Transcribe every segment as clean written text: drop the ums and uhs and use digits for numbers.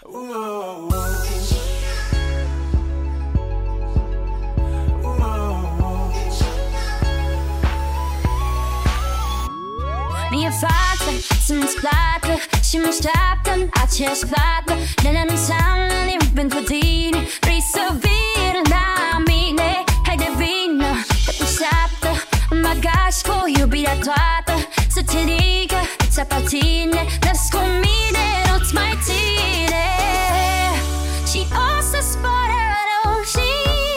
Mie față să-mi-ți placă și mă așteaptă în aceeași plată. Nele nu înseamnă nimic pentru tine. Vrei să vii la mine? Haide vină, că te așteaptă în bagaj cu iubirea toată. Să te rică, ți aparține. Mergi cu mine, nu-ți mai ține. Și o să-ți pare rău și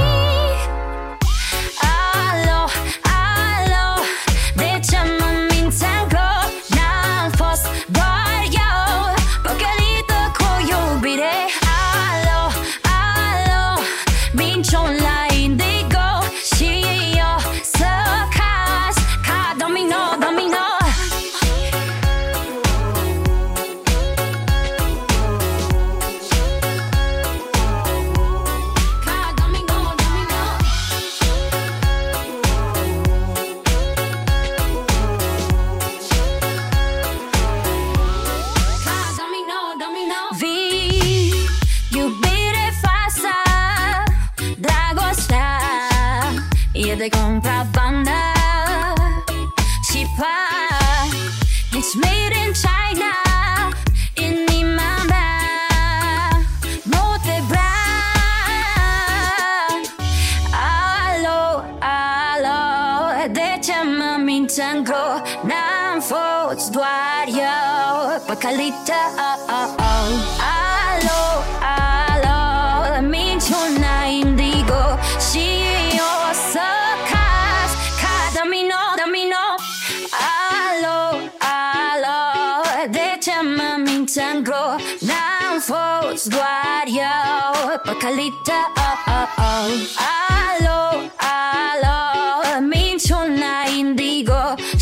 alo, alo, de ce mă minți încă? N-am fost doar eu, păcălită cu iubire. Alo, alo, minciun la indigo și eu să caz ca domino, domino. Ca domino, domino. Ca domino, domino. Vii, iubire falsă, dragostea e de contrabandă și it's made in China. Inima mea nu te vrea. Alo, alo, de ce mă minți încă? N-am fost doar eu, păcălită. Alo, alo, minciuna indigo și eu o să caz ca domino, domino. Alo, alo, de ce mă minți încă? N-am fost doar eu, păcălită. Alo, alo, minciuna indigo